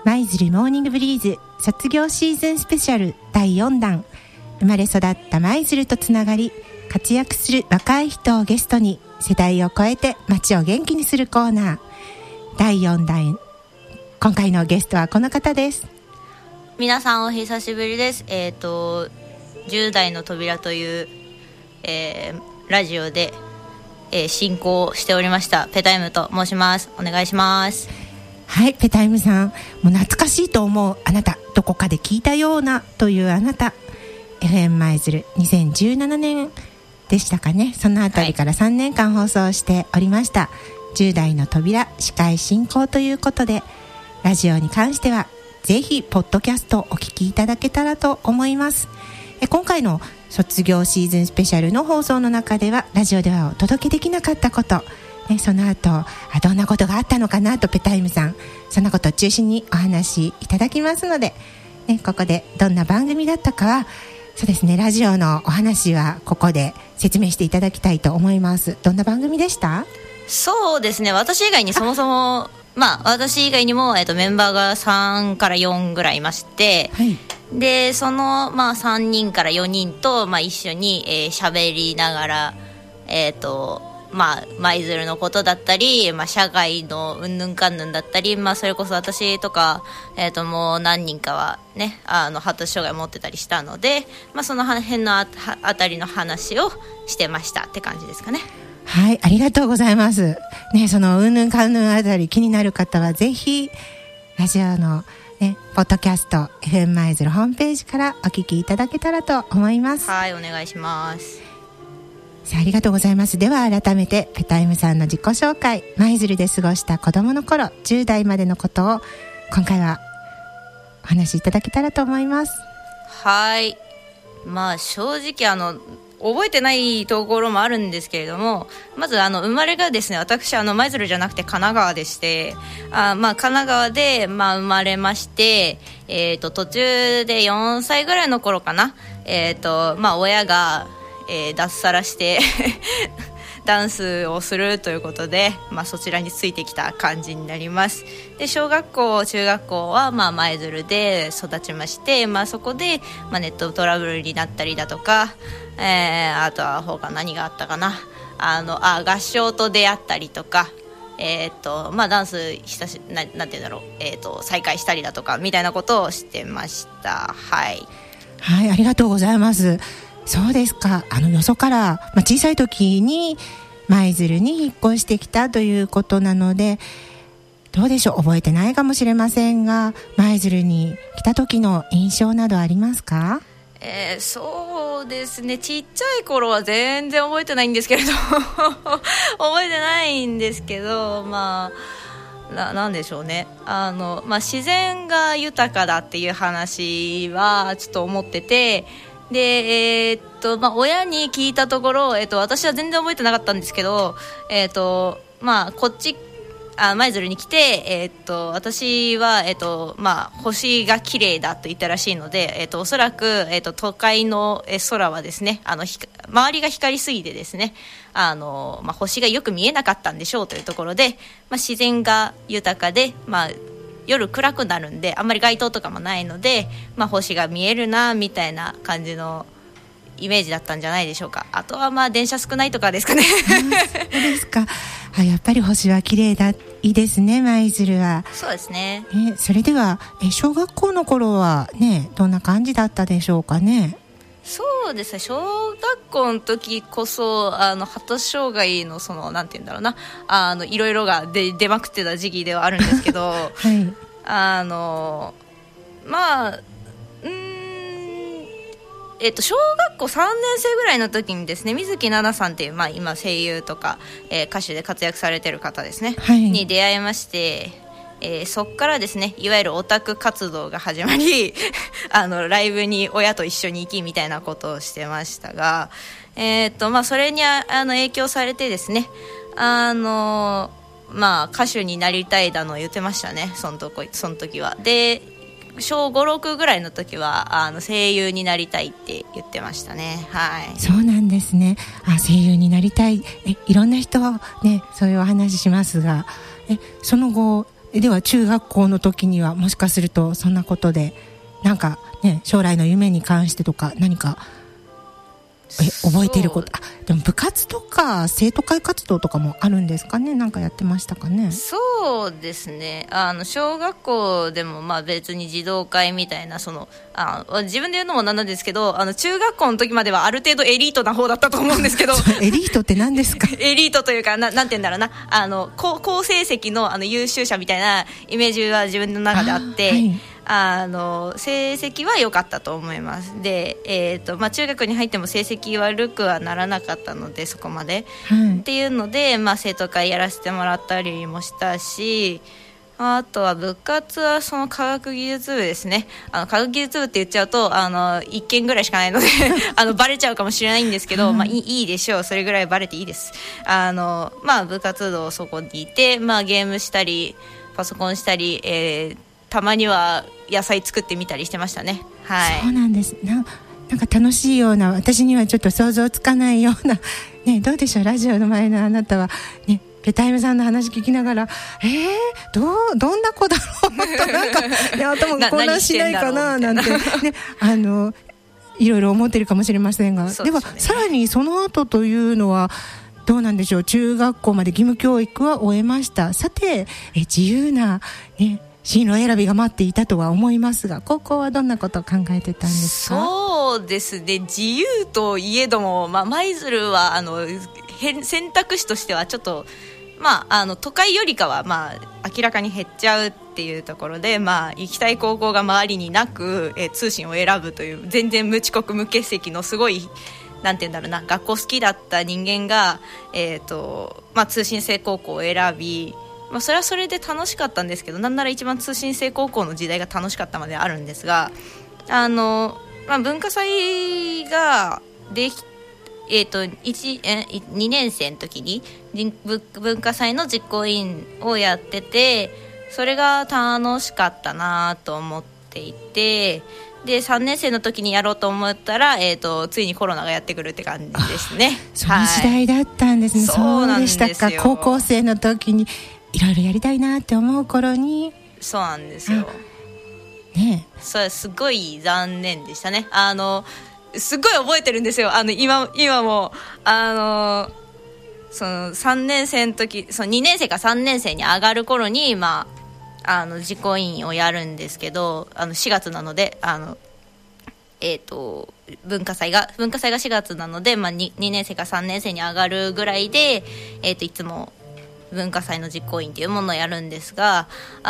舞鶴モーニングブリーズ卒業シーズンスペシャル第4弾、生まれ育った舞鶴とつながり活躍する若い人をゲストに世代を超えて街を元気にするコーナー第4弾。今回のゲストはこの方です。 皆さんお久しぶりです。10代の扉という、ラジオで、進行しておりましたペタイムと申します。お願いします。 はい、ペタイムさん、もう懐かしいと思うあなた、どこかで聞いたようなというあなた、 FM 舞鶴2017年でしたかね、そのあたりから3年間放送しておりました、はい、10代の扉司会進行ということで、ラジオに関してはぜひポッドキャストをお聞きいただけたらと思います。今回の卒業シーズンスペシャルの放送の中ではラジオではお届けできなかったこと、その後どんなことがあったのかなとペタイムさんそんなことを中心にお話いただきますので、ここでどんな番組だったかはそうですね、ラジオのお話はここで説明していただきたいと思います。どんな番組でした？ そうですね、私以外にそもそも私以外にも、メンバーが3から4ぐらいいまして、はい、でその、3人から4人と、一緒に喋りながら、舞鶴のことだったり、社会のうんぬんかんぬんだったり、それこそ私とか、もう何人かはね、発達障害持ってたりしたので、その辺のあたりの話をしてましたって感じですかね。 はい、ありがとうございます、そのうんぬんかんぬんあたり気になる方はぜひラジオの、ポッドキャスト FM 舞鶴ホームページからお聞きいただけたらと思います。 はい、お願いします。 さあ、ありがとうございます。では改めてペタイムさんの自己紹介、舞鶴で過ごした子供の頃10代までのことを今回はお話しいただけたらと思います。 はい、正直覚えてないところもあるんですけれども、まず生まれがですね、私舞鶴じゃなくて神奈川でして、神奈川で、生まれまして、途中で4歳ぐらいの頃かな、親が、脱サラしてダンスをするということで、そちらについてきた感じになります。で小学校中学校は舞鶴で育ちまして、そこで、ネットトラブルになったりだとか、あとは他何があったかな、合唱と出会ったりとか、ダンスなんていうんだろう、再開したりだとかみたいなことをしてました。はい、 はい、ありがとうございます。そうですか、よそから、小さい時に舞鶴に引っ越してきたということなので、どうでしょう、覚えてないかもしれませんが、舞鶴に来た時の印象などありますか？ そうですね、ちっちゃい頃は全然覚えてないんですけれど覚えてないんですけど、なんでしょうね、自然が豊かだっていう話はちょっと思ってて、で親に聞いたところ、私は全然覚えてなかったんですけど、こっち舞鶴に来て、私は、星が綺麗だと言ったらしいので、おそらく、都会の空はですね、周りが光りすぎてですね、星がよく見えなかったんでしょうというところで、自然が豊かで、夜暗くなるんであんまり街灯とかもないので、星が見えるなみたいな感じのイメージだったんじゃないでしょうか。あとは電車少ないとかですかね。 そうですか。やっぱり星は綺麗だ、いいですね、舞鶴は。 そうですね。 それでは小学校の頃はね、どんな感じだったでしょうかね。 そうですね、小学校の時こそ発達障害のなんていうんだろうな、いろいろが出まくってた時期ではあるんですけど、はい、小学校3年生ぐらいの時にですね、水木奈々さんっていう、今声優とか、歌手で活躍されてる方ですね、はい、に出会いまして、そっからですね、いわゆるオタク活動が始まりライブに親と一緒に行きみたいなことをしてましたが、それに影響されてですね、歌手になりたいだの言ってましたね、その時は。で小5、6ぐらいの時は声優になりたいって言ってましたね。はい、 そうなんですね。声優になりたい、いろんな人はね、そういうお話しますが、その後では中学校の時にはもしかするとそんなことでなんかね、将来の夢に関してとか何か覚えていること。でも部活とか生徒会活動とかもあるんですかね。なんかやってましたかね。 そうですね、小学校でもまあ別に児童会みたいな自分で言うのもなんなんですけど、中学校の時まではある程度エリートな方だったと思うんですけどエリートって何ですか？ エリートというかなんて言うんだろうな、高成績の優秀者みたいなイメージは自分の中であって、成績は良かったと思います。で、中学に入っても成績悪くはならなかったのでそこまで、っていうので、生徒会やらせてもらったりもしたし、あとは部活はその科学技術部ですね。科学技術部って言っちゃうと1件ぐらいしかないのでバレちゃうかもしれないんですけど、いいでしょう。それぐらいバレていいです。部活動そこにいて、ゲームしたりパソコンしたり、たまには野菜作ってみたりしてましたね。 そうなんです。なんか楽しいような、私にはちょっと想像つかないような、ね、どうでしょう、ラジオの前のあなたは、ね、ペタイムさんの話聞きながら、どんな子だろうとなんか、ね、頭が混乱しないかななんて、ね、いろいろ思ってるかもしれませんが、ではさらにその後というのはどうなんでしょう。中学校まで義務教育は終えました。さて自由な、ね、進路選びが待っていたとは思いますが、高校はどんなことを考えてたんですか？ そうですね、自由といえども、舞鶴は選択肢としてはちょっと、都会よりかは、明らかに減っちゃうっていうところで、行きたい高校が周りになく、通信を選ぶという全然無遅刻無欠席のすごいなんて言うんだろうな、学校好きだった人間が、通信制高校を選び、それはそれで楽しかったんですけど、なんなら一番通信制高校の時代が楽しかったまであるんですが、文化祭ができ2年生の時に文化祭の実行委員をやってて、それが楽しかったなと思っていて、で3年生の時にやろうと思ったら、ついにコロナがやってくるって感じですね。 その時代だったんですね。そうでしたか。高校生の時にいろいろやりたいなって思う頃に。そうなんですよ、ね、 それすごい残念でしたね。すごい覚えてるんですよ。今もその3年生の時、その2年生か3年生に上がる頃に、実行委員をやるんですけど、4月なので文化祭が4月なので、2年生か3年生に上がるぐらいで、いつも文化祭の実行委員というものをやるんですが、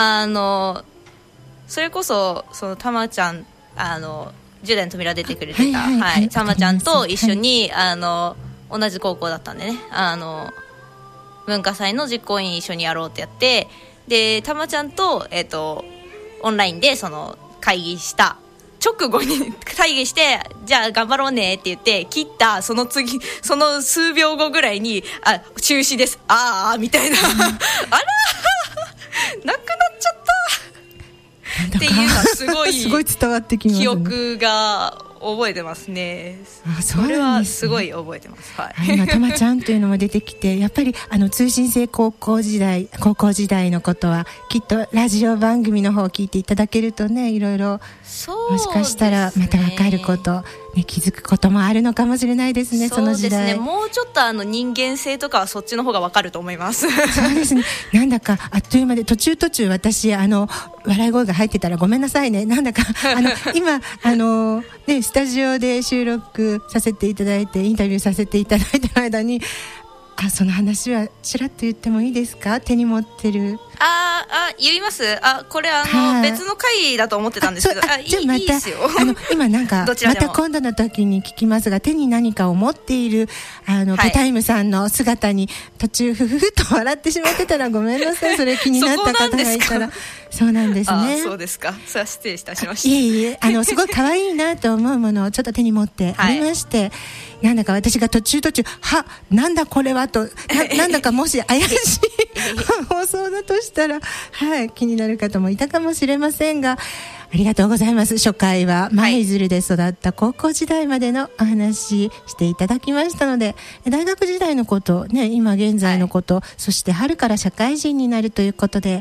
それこそそのたまちゃん、10代の扉出てくれてたたまちゃんと一緒に、同じ高校だったんでね、文化祭の実行委員一緒にやろうってやって、でたまちゃんと、オンラインでその会議した直後に会議して、じゃあ頑張ろうねって言って切ったその数秒後ぐらいに、中止ですみたいな、あらなくなっちゃったっていうのはすごいすごい伝わってきますね。 記憶が覚えてますね。それはすごい覚えてます。 今たまちゃんというのも出てきて、やっぱり通信制高校時代のことはきっとラジオ番組の方を聞いていただけるとね、いろいろもしかしたらまた分かること、ね、気づくこともあるのかもしれないですね。その時代、 もうちょっと人間性とかはそっちの方が分かると思います。 そうですね。なんだかあっという間で、途中私笑い声が入ってたらごめんなさいね。なんだか今ね、スタジオで収録させていただいてインタビューさせていただいてる間に、その話はちらっと言ってもいいですか？手に持ってる言います？これ別の回だと思ってたんですけど、 じゃあまたいいですよ。 今なんかまた今度の時に聞きますが、手に何かを持っているペタイムさんの姿に途中ふふふと笑ってしまってたらごめんなさい。それ気になった方がいたら。そうなんですね。 そうですか。それは失礼いたしました。 いえすごい可愛いなと思うものをちょっと手に持ってありまして、なんだか私が途中なんだこれはとなんだかもし怪しい放送だとしたら、気になる方もいたかもしれませんが、ありがとうございます。初回は舞鶴で育った高校時代までのお話していただきましたので、大学時代のこと、ね、今現在のこと、そして春から社会人になるということで、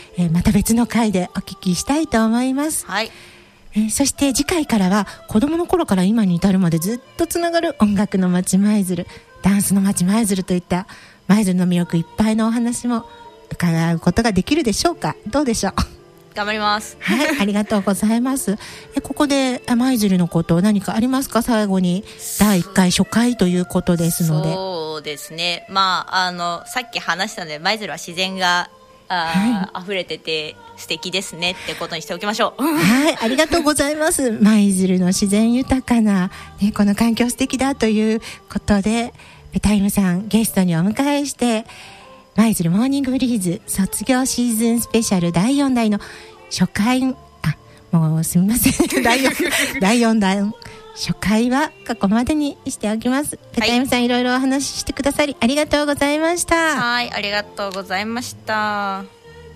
また別の回でお聞きしたいと思います。 はい。 そして次回からは子供の頃から今に至るまでずっとつながる音楽の街舞鶴、ダンスの街舞鶴といった舞鶴の魅力いっぱいのお話も伺うことができるでしょうか。どうでしょう。 頑張ります。 はい、ありがとうございます。ここで舞鶴のこと何かありますか。最後に第1回初回ということですので。 そうですね、まあ、さっき話したので舞鶴は自然が溢れてて素敵ですねってことにしておきましょう。 はい、ありがとうございます。舞鶴の自然豊かな、ね、この環境素敵だということでタイムさんゲストにお迎えして舞鶴モーニングブリーズ卒業シーズンスペシャル第4弾の初回、もうすみません第4弾初回はここまでにしておきます。タイムさん、いろいろお話ししてくださりありがとうございました。 はい、ありがとうございました。